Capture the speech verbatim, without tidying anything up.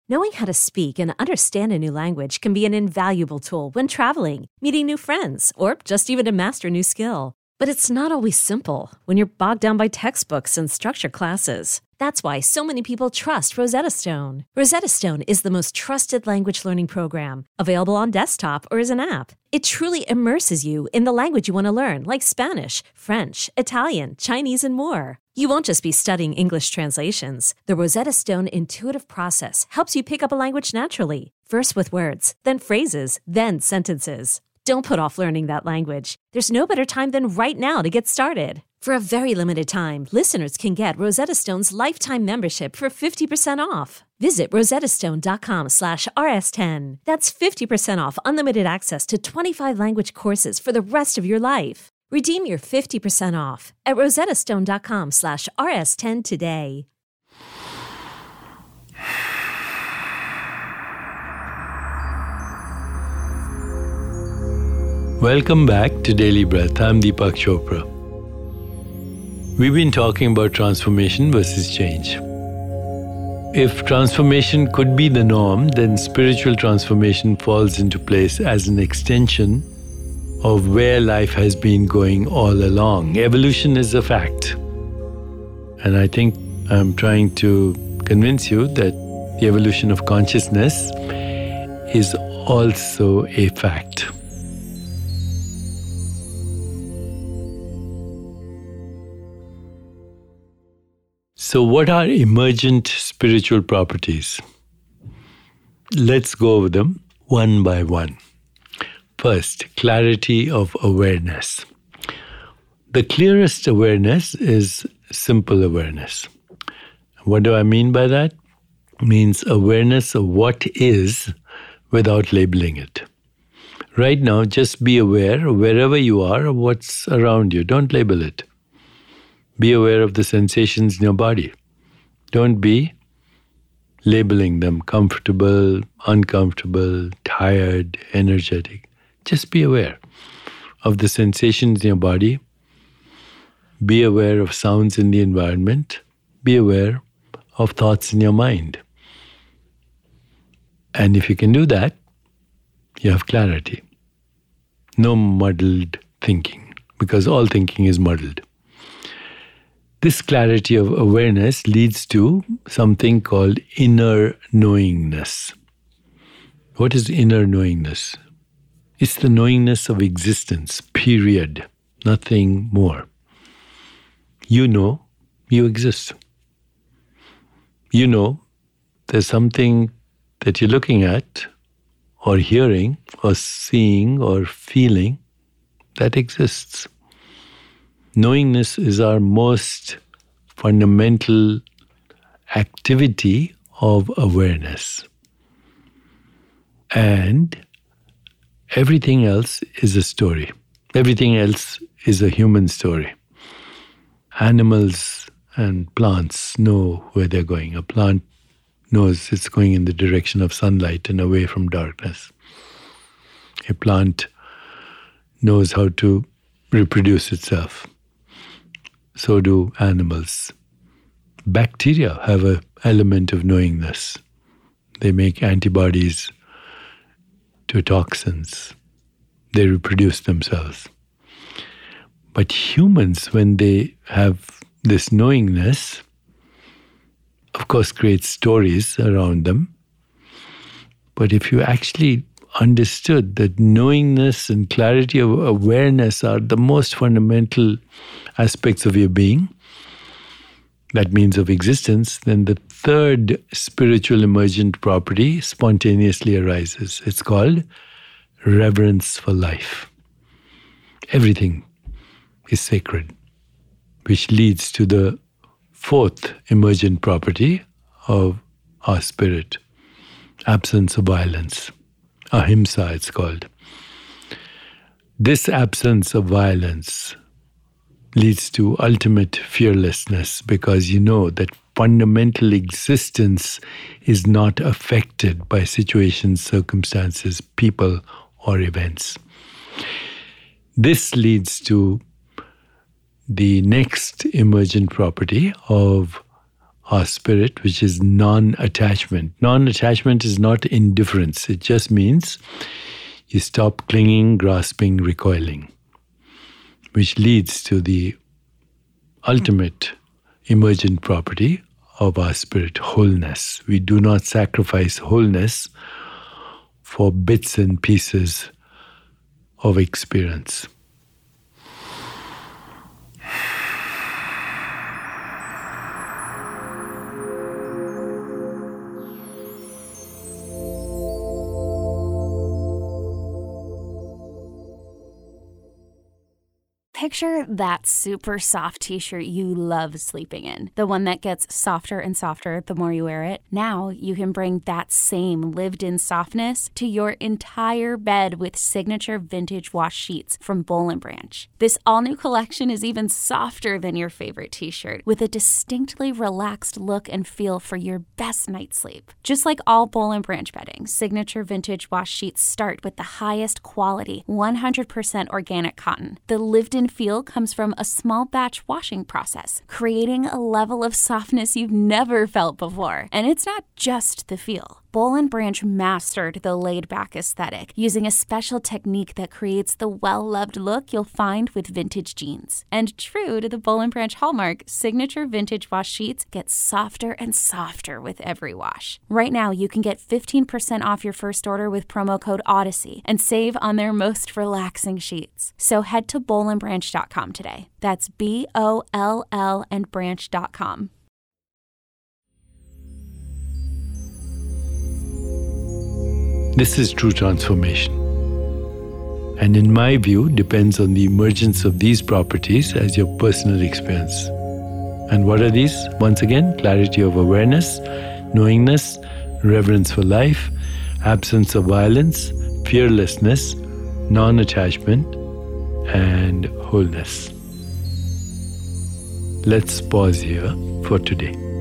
Knowing how to speak and understand a new language can be an invaluable tool when traveling, meeting new friends, or just even to master a new skill. But it's not always simple when you're bogged down by textbooks and structured classes. That's why so many people trust Rosetta Stone. Rosetta Stone is the most trusted language learning program, available on desktop or as an app. It truly immerses you in the language you want to learn, like Spanish, French, Italian, Chinese, and more. You won't just be studying English translations. The Rosetta Stone intuitive process helps you pick up a language naturally, first with words, then phrases, then sentences. Don't put off learning that language. There's no better time than right now to get started. For a very limited time, listeners can get Rosetta Stone's lifetime membership for fifty percent off. Visit rosettastone.com slash rs10. That's fifty percent off unlimited access to twenty-five language courses for the rest of your life. Redeem your fifty percent off at rosettastone.com slash rs10 today. Welcome back to Daily Breath. I'm Deepak Chopra. We've been talking about transformation versus change. If transformation could be the norm, then spiritual transformation falls into place as an extension of where life has been going all along. Evolution is a fact. And I think I'm trying to convince you that the evolution of consciousness is also a fact. So what are emergent spiritual properties? Let's go over them one by one. First, clarity of awareness. The clearest awareness is simple awareness. What do I mean by that? It means awareness of what is without labeling it. Right now, just be aware of wherever you are of what's around you. Don't label it. Be aware of the sensations in your body. Don't be labeling them comfortable, uncomfortable, tired, energetic. Just be aware of the sensations in your body. Be aware of sounds in the environment. Be aware of thoughts in your mind. And if you can do that, you have clarity. No muddled thinking, because all thinking is muddled. This clarity of awareness leads to something called inner knowingness. What is inner knowingness? It's the knowingness of existence, period. Nothing more. You know you exist. You know there's something that you're looking at or hearing or seeing or feeling that exists. Knowingness is our most fundamental activity of awareness. And everything else is a story. Everything else is a human story. Animals and plants know where they're going. A plant knows it's going in the direction of sunlight and away from darkness. A plant knows how to reproduce itself. So do animals. Bacteria have an element of knowingness. They make antibodies to toxins. They reproduce themselves. But humans, when they have this knowingness, of course, create stories around them. But if you actually understood that knowingness and clarity of awareness are the most fundamental aspects of your being, that means of existence, then the third spiritual emergent property spontaneously arises. It's called reverence for life. Everything is sacred, which leads to the fourth emergent property of our spirit, absence of violence. Ahimsa, it's called. This absence of violence leads to ultimate fearlessness because you know that fundamental existence is not affected by situations, circumstances, people, or events. This leads to the next emergent property of our spirit, which is non-attachment. Non-attachment is not indifference. It just means you stop clinging, grasping, recoiling, which leads to the ultimate emergent property of our spirit, wholeness. We do not sacrifice wholeness for bits and pieces of experience. Picture that super soft t-shirt you love sleeping in, the one that gets softer and softer the more you wear it. Now you can bring that same lived-in softness to your entire bed with signature vintage wash sheets from Boll and Branch. This all-new collection is even softer than your favorite t-shirt, with a distinctly relaxed look and feel for your best night's sleep. Just like all Boll and Branch bedding, signature vintage wash sheets start with the highest quality, one hundred percent organic cotton. The lived-in feel comes from a small batch washing process, creating a level of softness you've never felt before. And it's not just the feel. Boll and Branch mastered the laid-back aesthetic using a special technique that creates the well-loved look you'll find with vintage jeans. And true to the Boll and Branch hallmark, signature vintage wash sheets get softer and softer with every wash. Right now, you can get fifteen percent off your first order with promo code Odyssey and save on their most relaxing sheets. So head to boll and branch dot com today. That's B O L L and branch dot com. This is true transformation. And in my view, depends on the emergence of these properties as your personal experience. And what are these? Once again, clarity of awareness, knowingness, reverence for life, absence of violence, fearlessness, non-attachment, and wholeness. Let's pause here for today.